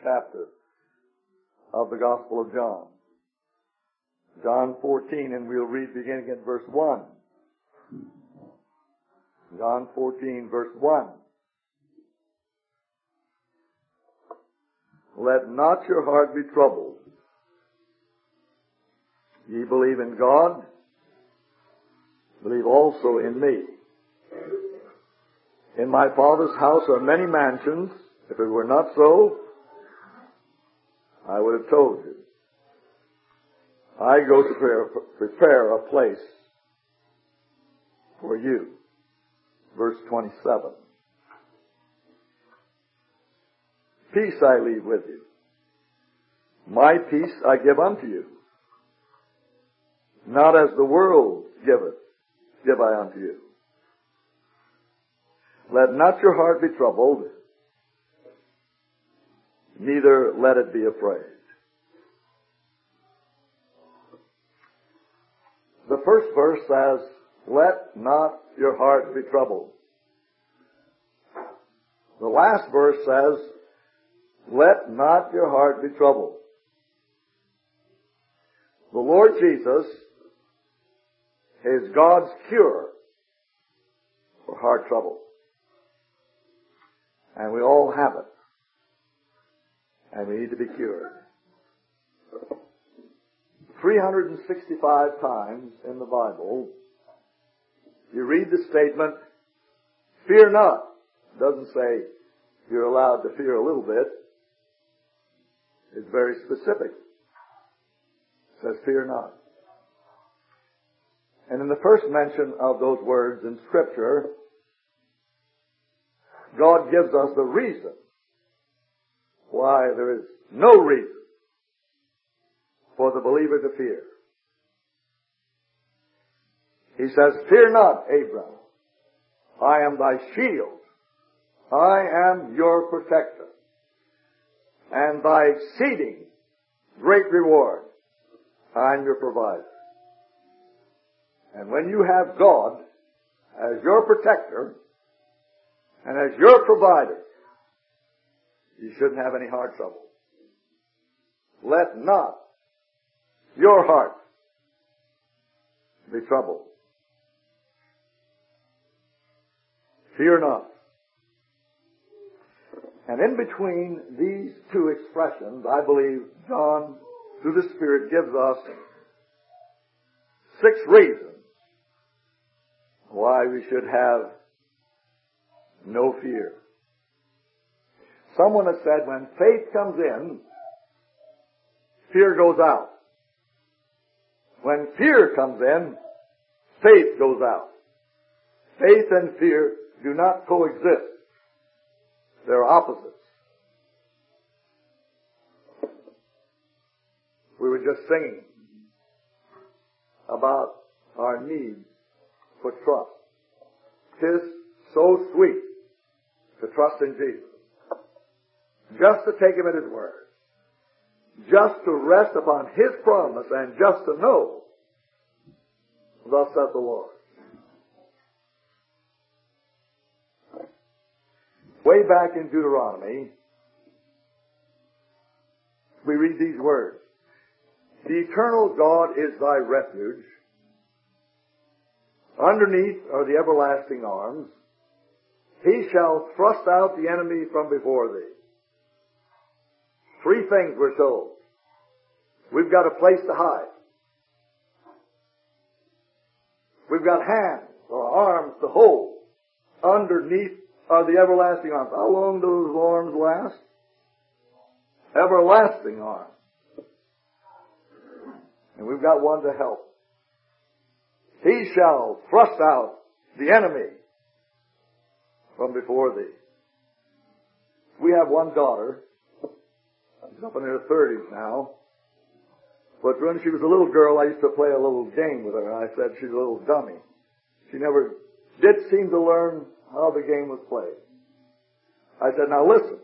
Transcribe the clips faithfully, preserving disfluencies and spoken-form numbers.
chapter of the Gospel of John. John fourteen, and we'll read beginning at verse one. John fourteen, verse one. Let not your heart be troubled. Ye believe in God, believe also in me. In my Father's house are many mansions. If it were not so, I would have told you. I go to prepare, prepare a place for you. Verse twenty-seven. Peace I leave with you. My peace I give unto you. Not as the world giveth, give I unto you. Let not your heart be troubled, neither let it be afraid. The first verse says, let not your heart be troubled. The last verse says, let not your heart be troubled. The Lord Jesus is God's cure for heart trouble. And we all have it. And we need to be cured. three hundred sixty-five times in the Bible, you read the statement, fear not. It doesn't say you're allowed to fear a little bit. It's very specific. It says fear not. And in the first mention of those words in Scripture, God gives us the reason why there is no reason for the believer to fear. He says, fear not, Abram. I am thy shield. I am your protector. And thy exceeding great reward. I am your provider. And when you have God as your protector and as your provider, you shouldn't have any heart trouble. Let not your heart be troubled. Fear not. And in between these two expressions, I believe John, through the Spirit, gives us six reasons why we should have no fear. Someone has said when faith comes in, fear goes out. When fear comes in, faith goes out. Faith and fear do not coexist. They're opposites. We were just singing about our need for trust. 'Tis so sweet to trust in Jesus. Just to take Him at His word. Just to rest upon His promise and just to know, thus saith the Lord. Way back in Deuteronomy, we read these words. The eternal God is thy refuge. Underneath are the everlasting arms. He shall thrust out the enemy from before thee. Three things we're told. We've got a place to hide. We've got hands or arms to hold. Underneath are the everlasting arms. How long do those arms last? Everlasting arms. And we've got one to help. He shall thrust out the enemy from before thee. We have one daughter. She's up in her thirties now. But when she was a little girl, I used to play a little game with her. I said she's a little dummy. She never did seem to learn how the game was played. I said, now listen.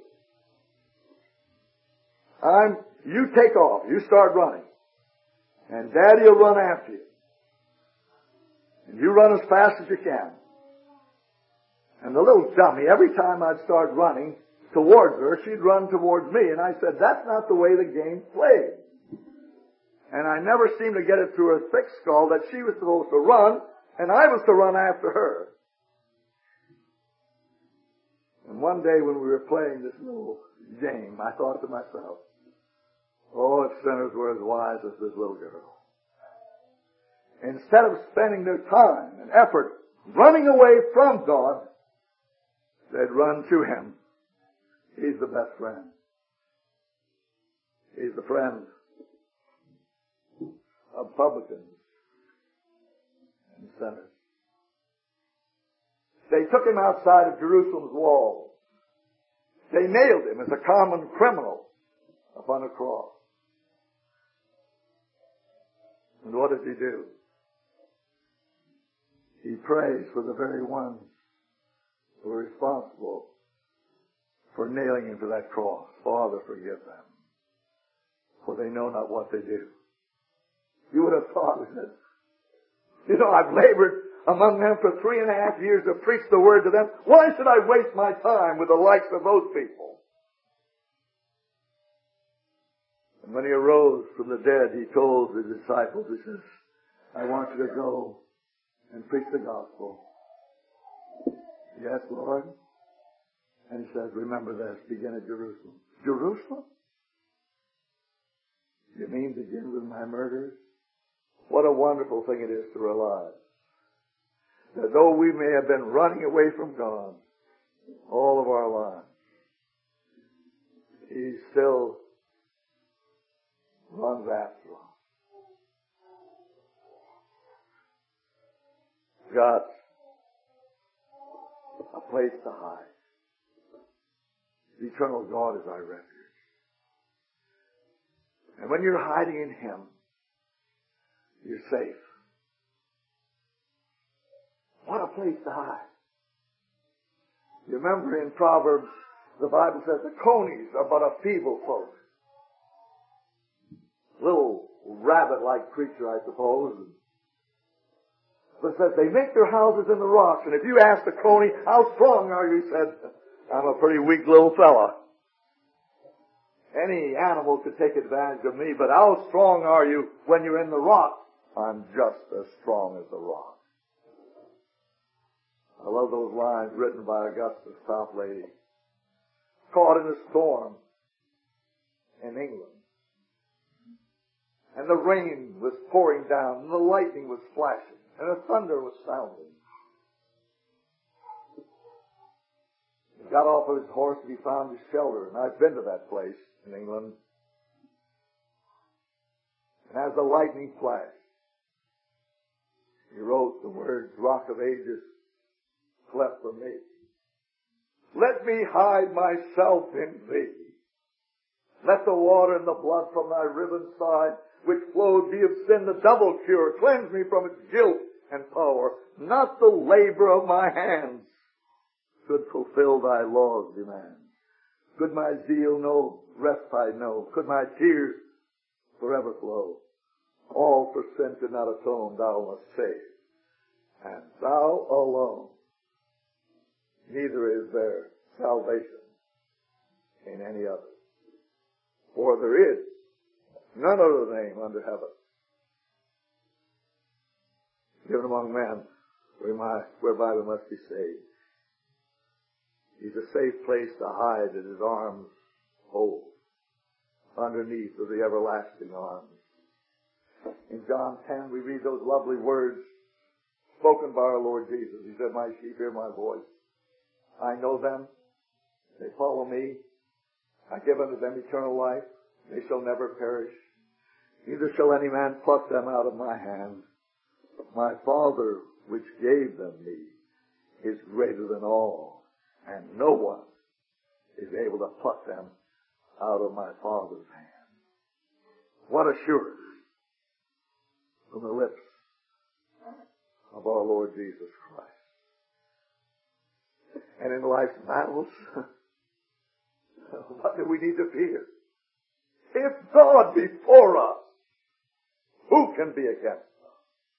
I'm, you take off. You start running. And Daddy will run after you. And you run as fast as you can. And the little dummy, every time I'd start running, towards her, she'd run towards me. And I said, that's not the way the game's played. And I never seemed to get it through her thick skull that she was supposed to run, and I was to run after her. And one day when we were playing this little game, I thought to myself, oh, if sinners were as wise as this little girl. Instead of spending their time and effort running away from God, they'd run to Him. He's the best friend. He's the friend of publicans and sinners. They took Him outside of Jerusalem's walls. They nailed Him as a common criminal upon a cross. And what does He do? He prays for the very ones who are responsible for nailing Him to that cross. Father, forgive them, for they know not what they do. You would have thought, you know, I've labored among them for three and a half years to preach the word to them. Why should I waste my time with the likes of those people? And when He arose from the dead, He told the disciples, He says, I want you to go and preach the gospel. Yes, Lord. And He says, remember this, begin at Jerusalem. Jerusalem? You mean begin with my murders? What a wonderful thing it is to realize that though we may have been running away from God all of our lives, He still runs after us. Got a place to hide. The eternal God is our refuge. And when you're hiding in Him, you're safe. What a place to hide. You remember in Proverbs, the Bible says the conies are but a feeble folk. Little rabbit-like creature, I suppose. But it says they make their houses in the rocks. And if you ask the coney, how strong are you? He said, I'm a pretty weak little fella. Any animal could take advantage of me, but how strong are you when you're in the rock? I'm just as strong as the rock. I love those lines written by Augustus Toplady. Caught in a storm in England. And the rain was pouring down, and the lightning was flashing, and the thunder was sounding. He got off of his horse and he found his shelter, and I've been to that place in England. And as the lightning flashed, he wrote the words, Rock of Ages, cleft for me. Let me hide myself in thee. Let the water and the blood from thy riven side, which flowed be of sin the double cure. Cleanse me from its guilt and power. Not the labor of my hands could fulfill thy law's demands. Could my zeal no respite know? Could my tears forever flow? All for sin could not atone, thou must save. And thou alone. Neither is there salvation in any other. For there is none other name under heaven given among men whereby we must be saved. He's a safe place to hide in His arms hold, underneath of the everlasting arms. In John ten we read those lovely words spoken by our Lord Jesus. He said, my sheep hear my voice. I know them. They follow me. I give unto them eternal life. They shall never perish. Neither shall any man pluck them out of my hand. My Father, which gave them me, is greater than all, and no one is able to pluck them out of my Father's hand. What assurance from the lips of our Lord Jesus Christ. And in life's battles, what do we need to fear? If God be for us, who can be against us?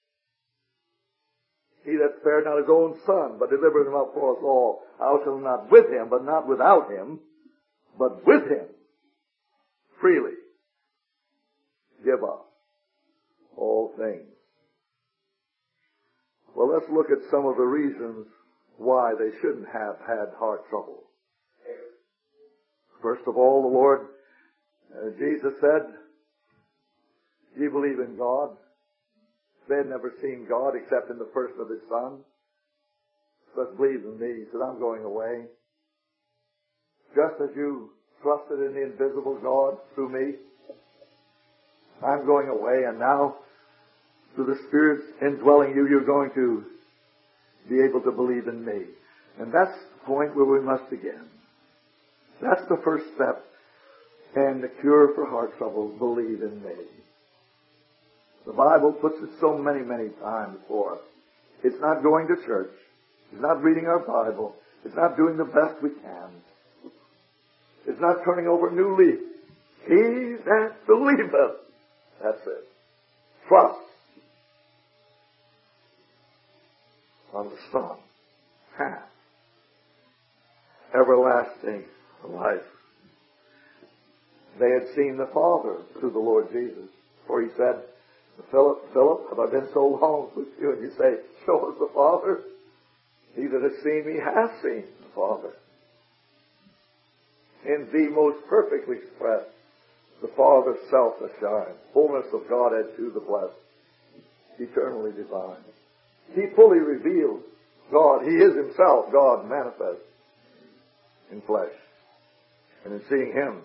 He that spared not his own son, but delivered him up for us all, how shall not with him, but not without him, but with him freely give up all things. Well, let's look at some of the reasons why they shouldn't have had heart trouble. First of all, the Lord, uh, Jesus said, do you believe in God? They had never seen God except in the person of His Son. But believe in me. He said, I'm going away. Just as you trusted in the invisible God through me, I'm going away, and now, through the Spirit's indwelling you, you're going to be able to believe in me. And that's the point where we must begin. That's the first step. And the cure for heart trouble, believe in me. The Bible puts it so many, many times for us. It's not going to church. It's not reading our Bible. It's not doing the best we can. It's not turning over a new leaf. He that believeth. That's it. Trust on the Son hath everlasting life. They had seen the Father through the Lord Jesus. For He said, Philip, Philip, have I been so long with you? And you say, show us the Father. He that has seen me hath seen the Father. In thee most perfectly expressed, the Father's self doth shine, fullness of Godhead to the flesh, eternally divine. He fully revealed God. He is Himself, God manifest in flesh. And in seeing Him,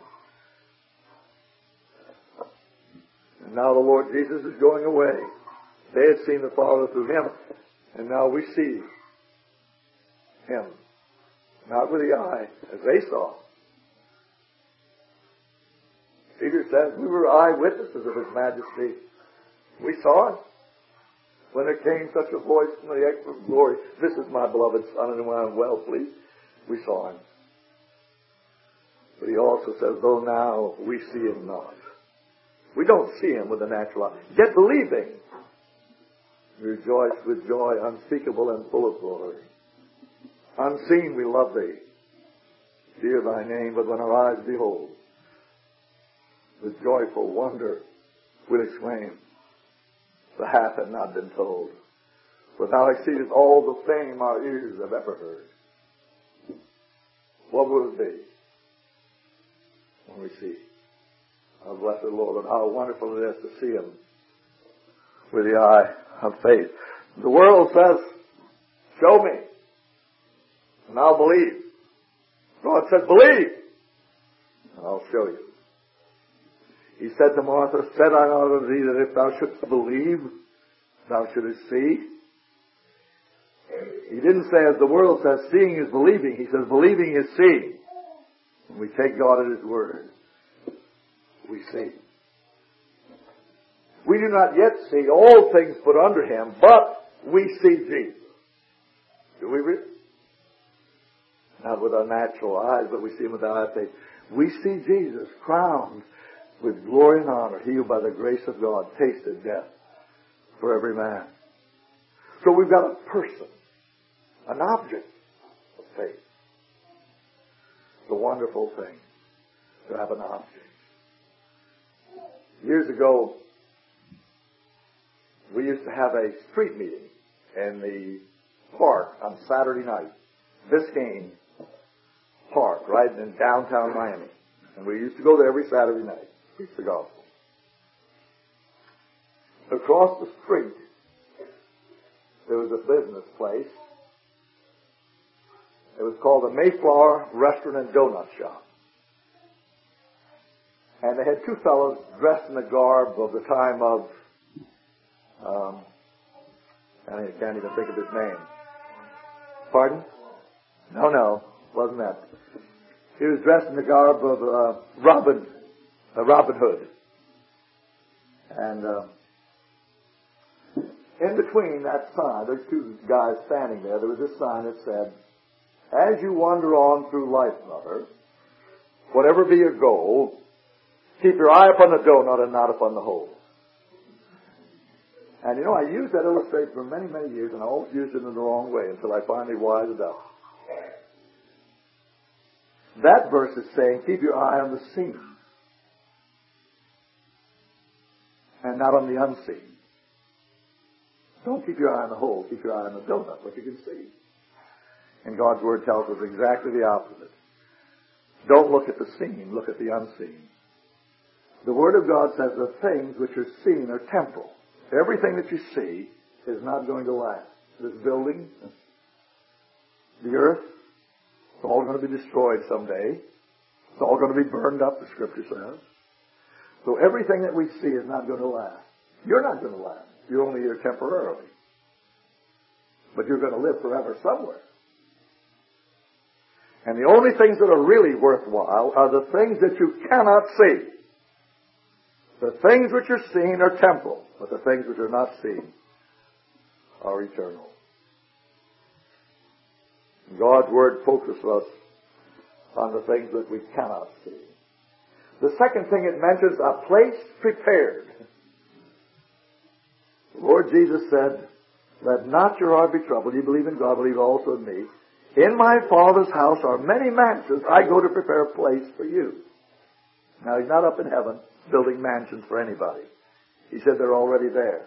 and now the Lord Jesus is going away. They had seen the Father through Him, and now we see Him, not with the eye, as they saw. Peter says, we were eyewitnesses of His majesty. We saw it. When there came such a voice from the excellent glory, this is my beloved Son, in whom I am well pleased. We saw Him. But He also says, though now we see Him not. We don't see Him with the natural eye. Yet believing, we rejoice with joy unspeakable and full of glory. Unseen we love Thee. Fear Thy name, but when our eyes behold, with joyful wonder we'll exclaim, the half had not been told. For Thou exceedest all the fame our ears have ever heard. What will it be when we see our blessed Lord, and how wonderful it is to see Him with the eye of faith. The world says, show me, and I'll believe. God says, believe, and I'll show you. He said to Martha, said I not unto thee that if thou shouldst believe, thou shouldst see? He didn't say, as the world says, seeing is believing. He says, believing is seeing. When we take God at His word, we see. We do not yet see all things put under Him, but we see Jesus. Do we read? Not with our natural eyes, but we see Him with our eye of faith. We see Jesus crowned with glory and honor, He who by the grace of God tasted death for every man. So we've got a person, an object of faith. It's a wonderful thing to have an object. Years ago, we used to have a street meeting in the park on Saturday night. Biscayne Park, right in downtown Miami. And we used to go there every Saturday night, preach the gospel. Across the street, there was a business place. It was called the Mayflower Restaurant and Donut Shop. And they had two fellows dressed in the garb of the time of, um, I can't even think of his name. Pardon? No, no, wasn't that. He was dressed in the garb of uh, Robin, uh, Robin Hood. And uh, in between that sign, there's two guys standing there, there was this sign that said, as you wander on through life, brother, whatever be your goal, keep your eye upon the donut and not upon the hole. And you know, I used that illustration for many, many years, and I always used it in the wrong way until I finally wised up. That verse is saying, keep your eye on the seen and not on the unseen. Don't keep your eye on the hole, keep your eye on the donut, what you can see. And God's Word tells us exactly the opposite. Don't look at the seen, look at the unseen. The Word of God says the things which are seen are temporal. Everything that you see is not going to last. This building, the earth, it's all going to be destroyed someday. It's all going to be burned up, the Scripture says. So everything that we see is not going to last. You're not going to last. You're only here temporarily. But you're going to live forever somewhere. And the only things that are really worthwhile are the things that you cannot see. The things which are seen are temporal, but the things which are not seen are eternal. God's Word focuses us on the things that we cannot see. The second thing it mentions, a place prepared. The Lord Jesus said, let not your heart be troubled. You believe in God, believe also in me. In my Father's house are many mansions. I go to prepare a place for you. Now, He's not up in heaven building mansions for anybody. He said they're already there.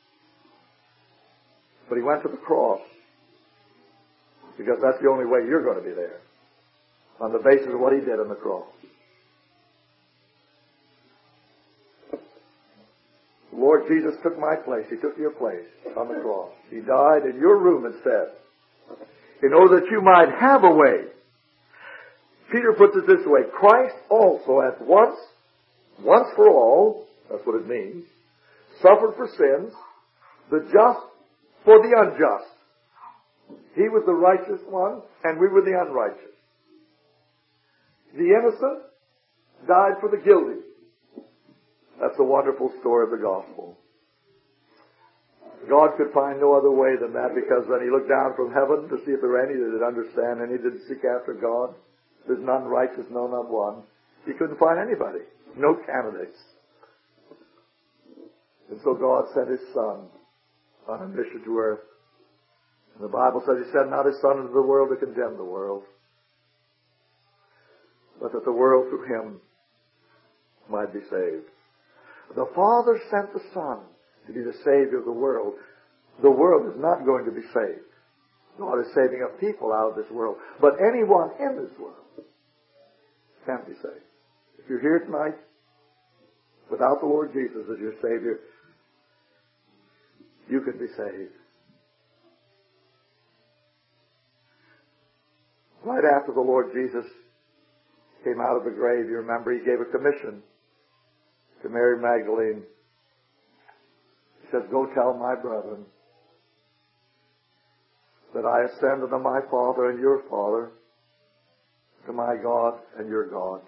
But He went to the cross because that's the only way you're going to be there, on the basis of what He did on the cross. The Lord Jesus took my place. He took your place on the cross. He died in your room instead, in order that you might have a way. Peter puts it this way, Christ also at once, once for all, that's what it means, suffered for sins, the just for the unjust. He was the righteous one, and we were the unrighteous. The innocent died for the guilty. That's the wonderful story of the gospel. God could find no other way than that, because when He looked down from heaven to see if there were any that did understand, any that did seek after God, there's none righteous, no, not one. He couldn't find anybody. No candidates. And so God sent His Son on a mission to earth. And the Bible says He sent not His Son into the world to condemn the world, but that the world through Him might be saved. The Father sent the Son to be the Savior of the world. The world is not going to be saved. God is saving a people out of this world. But anyone in this world can be saved. If you're here tonight without the Lord Jesus as your Savior, you can be saved. Right after the Lord Jesus came out of the grave, you remember, He gave a commission to Mary Magdalene. He said, go tell my brethren that I ascend unto my Father and your Father, to my God and your God.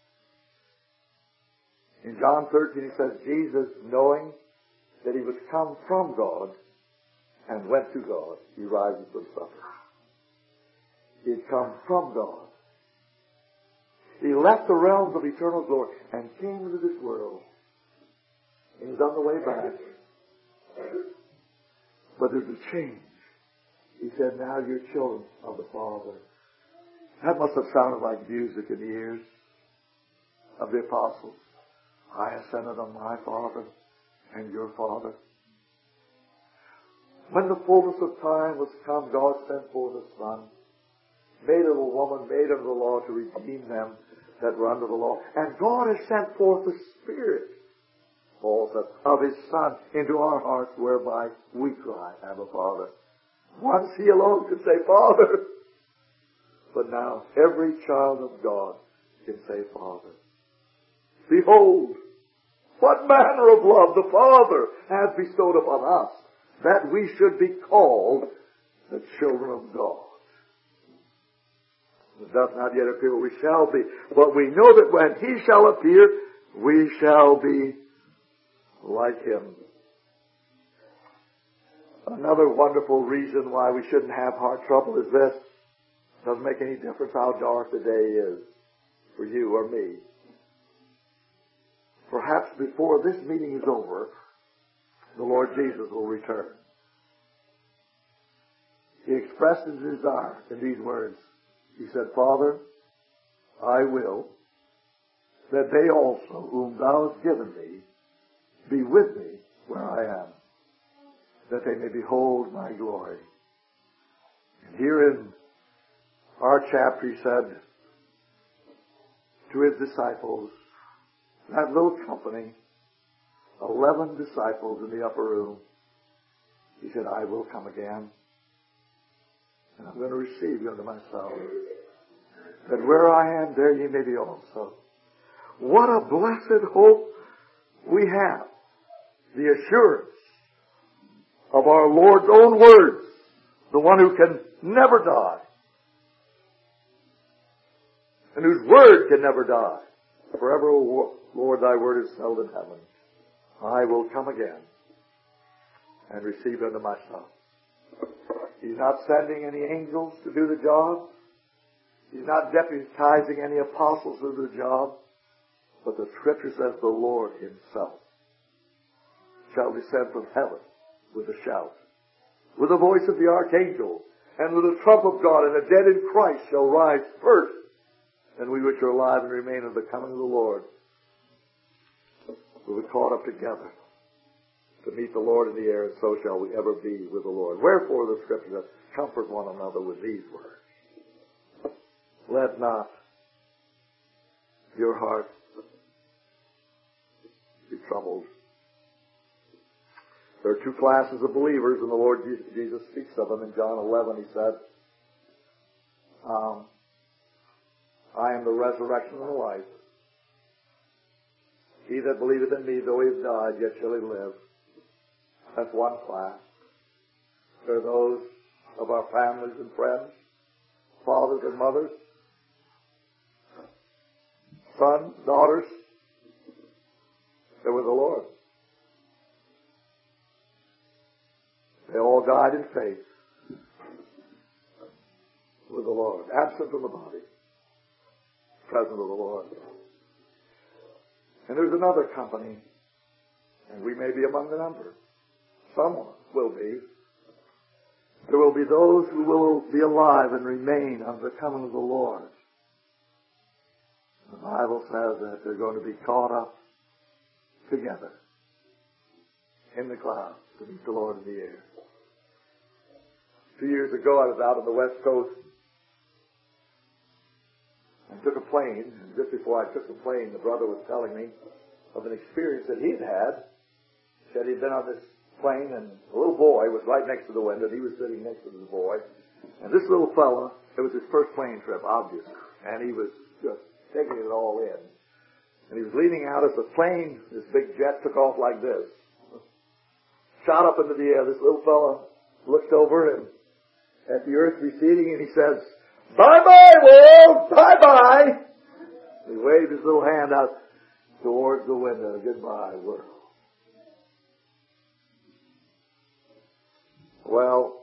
In John thirteen, He says, Jesus, knowing that He was come from God and went to God, He rises from supper. He had come from God. He left the realms of eternal glory and came into this world. He was on the way back. But there's a change. He said, now you're children of the Father. That must have sounded like music in the ears of the apostles. I ascended on my Father and your Father. When the fullness of time was come, God sent forth His Son, made of a woman, made under the law, to redeem them that were under the law. And God has sent forth the Spirit, Paul says, of His Son into our hearts, whereby we cry, Abba, Father. Once He alone could say, Father. But now every child of God can say, Father. Behold, what manner of love the Father hath bestowed upon us, that we should be called the children of God. It does not yet appear what we shall be, but we know that when He shall appear, we shall be like Him. Another wonderful reason why we shouldn't have heart trouble is this. It doesn't make any difference how dark the day is for you or me. Perhaps before this meeting is over, the Lord Jesus will return. He expressed His desire in these words. He said, Father, I will that they also, whom thou hast given me, be with me where I am, that they may behold my glory. And here in our chapter he said to his disciples, that little company, eleven disciples in the upper room, he said, I will come again, and I'm going to receive you unto myself, that where I am, there ye may be also. What a blessed hope we have. The assurance of our Lord's own words, the one who can never die, and whose word can never die. Forever, O Lord, thy word is settled in heaven. I will come again and receive unto myself. He's not sending any angels to do the job. He's not deputizing any apostles to do the job. But the Scripture says the Lord himself shall descend from heaven with a shout, with the voice of the archangel, and with the trump of God, and the dead in Christ shall rise first, and we which are alive and remain of the coming of the Lord will be caught up together to meet the Lord in the air, and so shall we ever be with the Lord. Wherefore the Scripture says, comfort one another with these words. Let not your heart be troubled. There are two classes of believers, and the Lord Jesus speaks of them. In John eleven, he said, um, I am the resurrection and the life. He that believeth in me, though he have died, yet shall he live. That's one class. There are those of our families and friends, fathers and mothers, sons, daughters, that were the Lord. They all died in faith with the Lord, absent from the body, present with the Lord. And there's another company, and we may be among the number. Someone will be. There will be those who will be alive and remain unto the coming of the Lord. The Bible says that they're going to be caught up together in the clouds to meet the Lord in the air. Two years ago, I was out on the West Coast and took a plane. And just before I took the plane, the brother was telling me of an experience that he'd had. He said he'd been on this plane, and a little boy was right next to the window, and he was sitting next to the boy. And this little fella, it was his first plane trip, obviously, and he was just taking it all in. And he was leaning out as the plane, this big jet, took off like this. Shot up into the air. This little fella looked over and at the earth receding, and he says, "Bye-bye, world! Bye-bye!" He waved his little hand out towards the window. Goodbye, world. Well,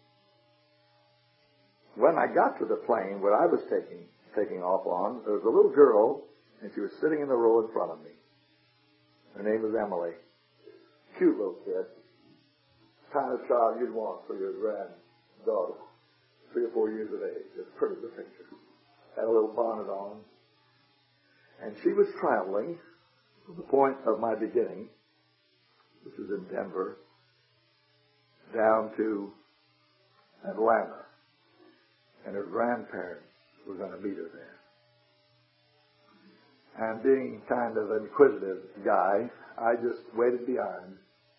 when I got to the plane where I was taking taking off on, there was a little girl, and she was sitting in the row in front of me. Her name was Emily. Cute little kid. Kind of child you'd want for your granddaughter. Three or four years of age. Just pretty good picture. Had a little bonnet on. And she was traveling from the point of my beginning, which was in Denver, down to Atlanta. And her grandparents were going to meet her there. And being kind of an inquisitive guy, I just waited behind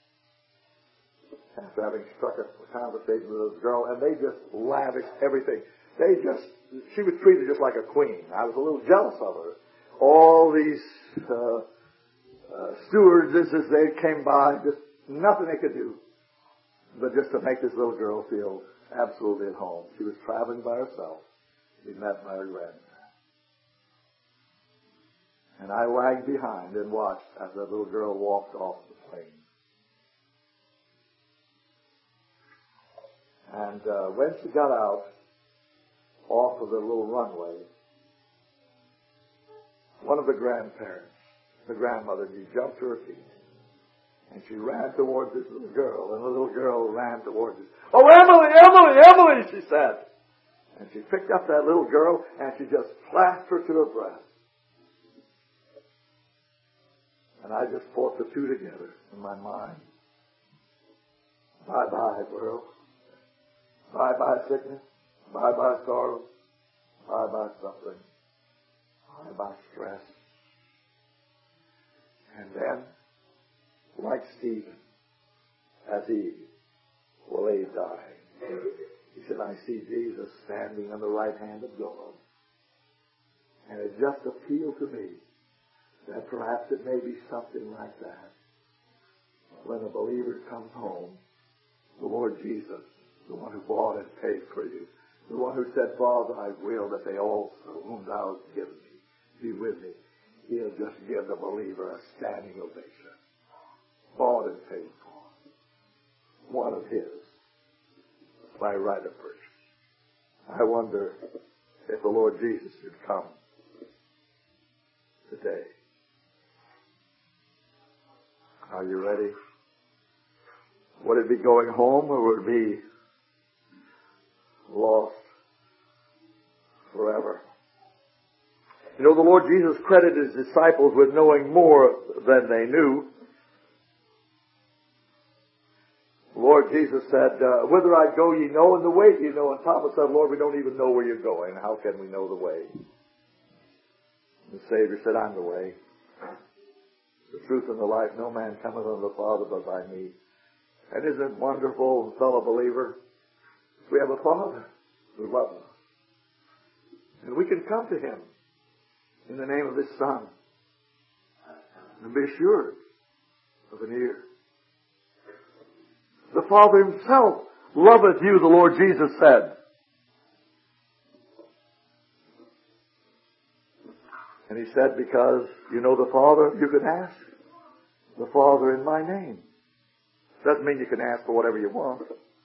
after having struck a conversation with this girl, and they just lavished everything. They just, she was treated just like a queen. I was a little jealous of her. All these uh, uh, stewardesses, they came by, just nothing they could do but just to make this little girl feel absolutely at home. She was traveling by herself. She met by her grandmother. And I lagged behind and watched as that little girl walked off the plane. And uh, when she got out off of the little runway, one of the grandparents, the grandmother, she jumped to her feet. And she ran towards this little girl, and the little girl ran towards her. "Oh, Emily, Emily, Emily," she said. And she picked up that little girl and she just clasped her to her breast. And I just put the two together in my mind. Bye-bye, world. Bye-bye, sickness. Bye-bye, sorrow. Bye-bye, suffering. Bye-bye, stress. And then, like Stephen, as he lay dying, he said, I see Jesus standing on the right hand of God. And it just appealed to me that perhaps it may be something like that. When a believer comes home, the Lord Jesus, the one who bought and paid for you, the one who said, Father, I will that they also, whom thou hast given me, be with me. He'll just give the believer a standing ovation. Bought and paid for. One of his. By right of purchase. I wonder if the Lord Jesus should come today. Are you ready? Would it be going home or would it be lost forever? You know, the Lord Jesus credited his disciples with knowing more than they knew. The Lord Jesus said, uh, whither I go ye know, and the way ye know. And Thomas said, Lord, we don't even know where you're going. How can we know the way? The Savior said, I'm the way, the truth, and the life. No man cometh unto the Father but by me. And isn't it wonderful, fellow believer? We have a Father who loves us. And we can come to him in the name of his Son and be assured of an ear. The Father himself loveth you, the Lord Jesus said. And he said, because you know the Father, you can ask the Father in my name. Doesn't mean you can ask for whatever you want.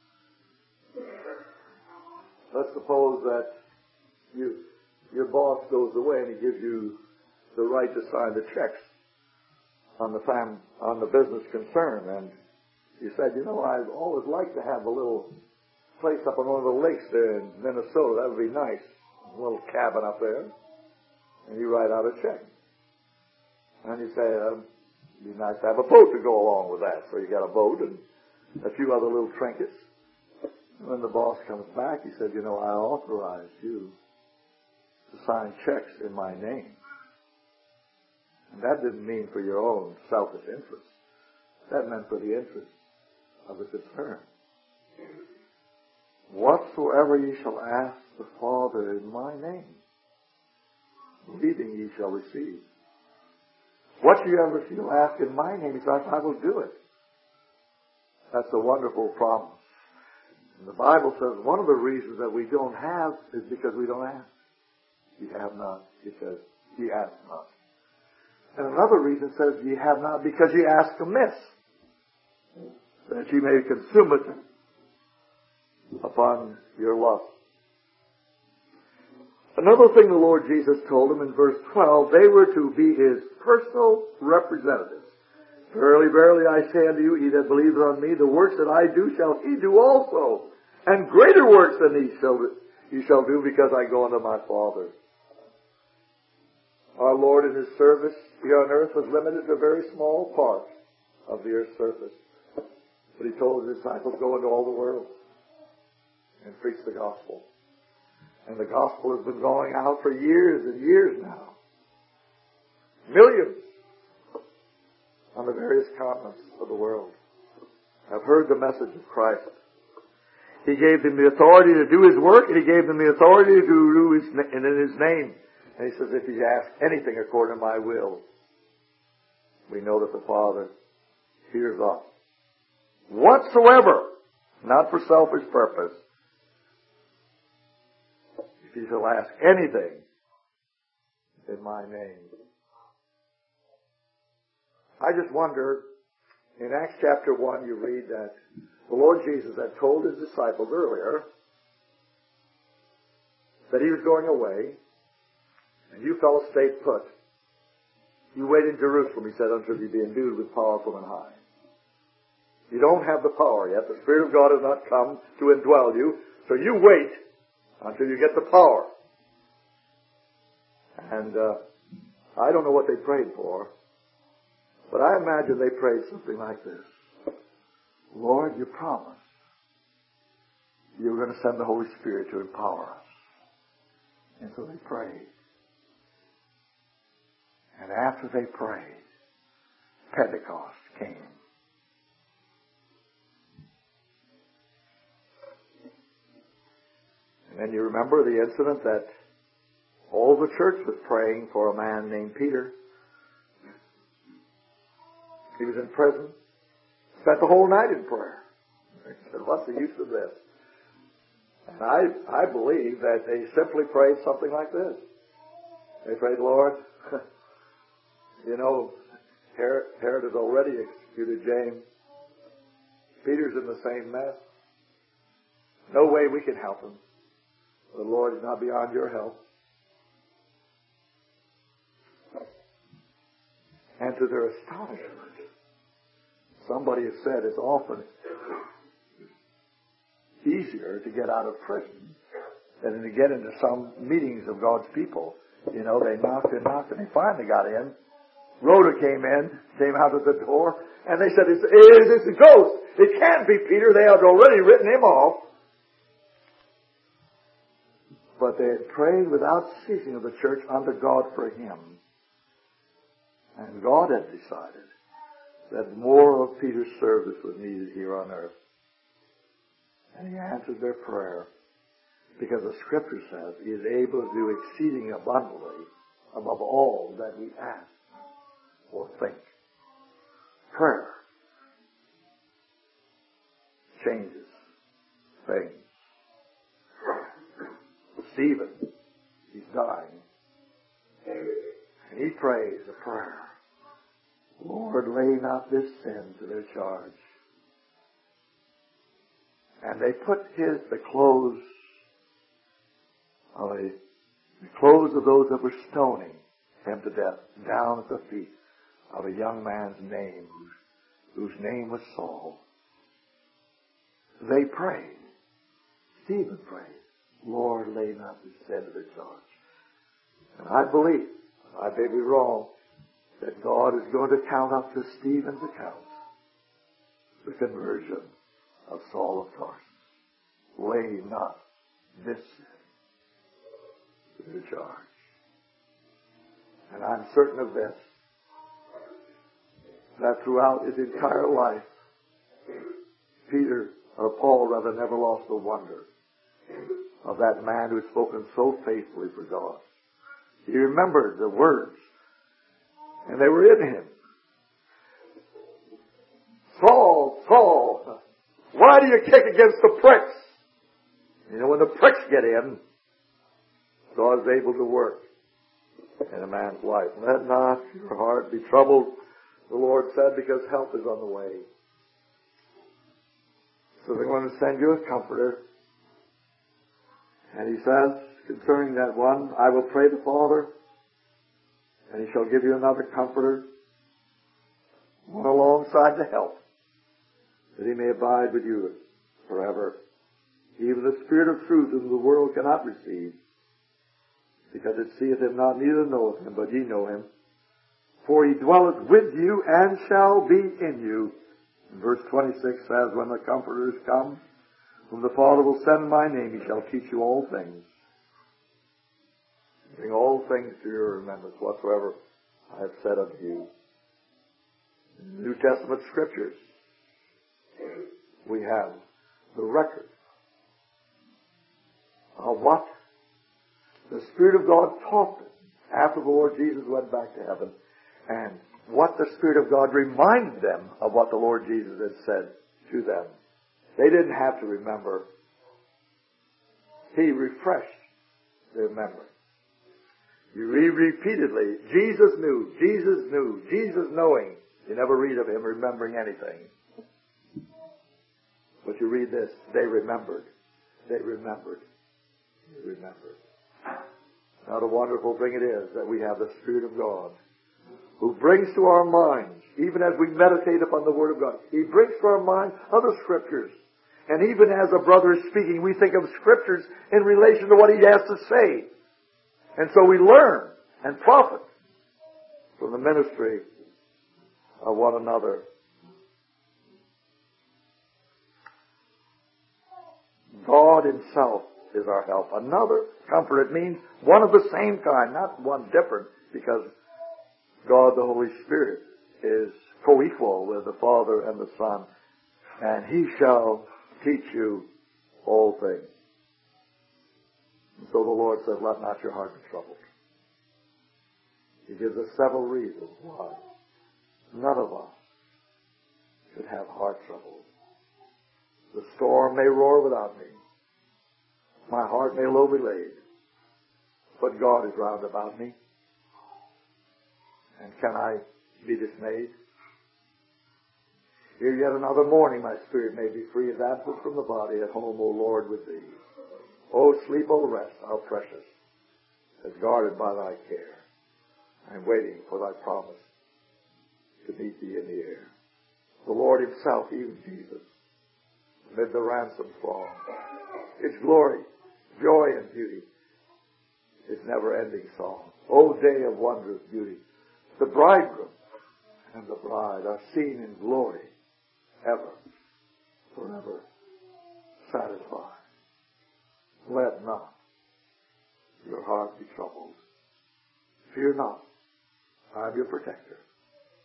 Let's suppose that you, your boss goes away and he gives you the right to sign the checks on the fam, on the business concern. And you said, you know, I'd always like to have a little place up on one of the lakes there in Minnesota. That would be nice. A little cabin up there. And you write out a check. And you say, um, it'd be nice to have a boat to go along with that. So you got a boat and a few other little trinkets. And when the boss comes back, he said, you know, I authorized you to sign checks in my name. And that didn't mean for your own selfish interest. That meant for the interest of the concern. Whatsoever ye shall ask the Father in my name, believing ye shall receive. What you ever shall ask in my name, he says, I will do it. That's a wonderful promise. And the Bible says one of the reasons that we don't have is because we don't ask. Ye have not, because ye ask not. And another reason says ye have not because ye ask amiss, that ye may consume it upon your lust. Another thing the Lord Jesus told them in verse twelve, they were to be his personal representatives. Verily, verily, I say unto you, he that believeth on me, the works that I do shall he do also. And greater works than these shall he shall do, because I go unto my Father. Our Lord in his service here on earth was limited to a very small part of the earth's surface. But he told his disciples, go into all the world and preach the gospel. And the gospel has been going out for years and years now. Millions on the various continents of the world have heard the message of Christ. He gave them the authority to do his work, and he gave them the authority to do his, and in his name. And he says, if you ask anything according to my will, we know that the Father hears us. Whatsoever, not for selfish purpose, if you shall ask anything in my name. I just wonder, in Acts chapter one, you read that the Lord Jesus had told his disciples earlier that he was going away, and you fellows stay put. You wait in Jerusalem, he said, until you be endued with power from on high. You don't have the power yet. The Spirit of God has not come to indwell you, so you wait until you get the power. And uh, I don't know what they prayed for, but I imagine they prayed something like this. Lord, you promised you were going to send the Holy Spirit to empower us. And so they prayed. And after they prayed, Pentecost came. And then you remember the incident that all the church was praying for a man named Peter. He was in prison. Spent the whole night in prayer. They said, what's the use of this? And I, I believe that they simply prayed something like this. They prayed, Lord, you know, Herod, Herod has already executed James. Peter's in the same mess. No way we can help him. The Lord is not beyond your help. And to their astonishment, somebody has said it's often easier to get out of prison than to get into some meetings of God's people. You know, they knocked and knocked and they finally got in. Rhoda came in, came out of the door, and they said, it's, it's a ghost. It can't be Peter. They had already written him off. But they had prayed without ceasing of the church unto God for him. And God had decided that more of Peter's service was needed here on earth. And he answered their prayer because the Scripture says he is able to do exceeding abundantly above all that we ask or think. Prayer changes things. Stephen, he's dying. And he prays a prayer. Lord, lay not this sin to their charge. And they put his, the clothes, of a, the clothes of those that were stoning him to death down at the feet of a young man's name, whose, whose name was Saul. They prayed. Stephen prayed. Lord, lay not this sin to their charge. And I believe, I may be wrong, that God is going to count up to Stephen's account the conversion of Saul of Tarsus. Lay not this sin to their charge. And I'm certain of this, that throughout his entire life, Peter, or Paul rather, never lost the wonder of that man who had spoken so faithfully for God. He remembered the words, and they were in him. Saul, Saul, why do you kick against the pricks? You know, when the pricks get in, God is able to work in a man's life. Let not your heart be troubled, the Lord said, because help is on the way. So they're going to send you a comforter. And he says, concerning that one, I will pray the Father, and he shall give you another comforter, one alongside to help, that he may abide with you forever. Even the Spirit of truth whom the world cannot receive, because it seeth him not, neither knoweth him, but ye know him. For he dwelleth with you and shall be in you. And verse twenty-six says, when the Comforter is come, whom the Father will send in my name, he shall teach you all things. Bring all things to your remembrance, whatsoever I have said unto you. In the New Testament Scriptures, we have the record of what the Spirit of God taught them after the Lord Jesus went back to heaven, and what the Spirit of God reminded them of what the Lord Jesus had said to them. They didn't have to remember. He refreshed their memory. You read repeatedly, Jesus knew, Jesus knew, Jesus knowing. You never read of him remembering anything. But you read this, they remembered. They remembered. They remembered. What a wonderful thing it is that we have the Spirit of God, who brings to our minds, even as we meditate upon the Word of God, he brings to our mind other Scriptures. And even as a brother is speaking, we think of Scriptures in relation to what he has to say. And so we learn and profit from the ministry of one another. God Himself is our help. Another comfort. It means one of the same kind, not one different, because God the Holy Spirit is co-equal with the Father and the Son. And He shall teach you all things. And so the Lord says, let not your heart be troubled. He gives us several reasons why none of us should have heart trouble. The storm may roar without me. My heart may low be laid. But God is round about me. And can I be dismayed? Here yet another morning my spirit may be free as absent from the body, at home, O Lord, with Thee. O sleep, O rest, how precious, as guarded by Thy care. I am waiting for Thy promise to meet Thee in the air. The Lord Himself, even Jesus, amid the ransom throng, His glory, joy, and beauty, His never-ending song. O day of wondrous beauty, the bridegroom and the bride are seen in glory, ever, forever satisfied. Let not your heart be troubled. Fear not. I am your protector.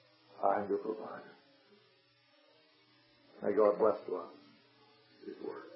I am your provider. May God bless to us His word.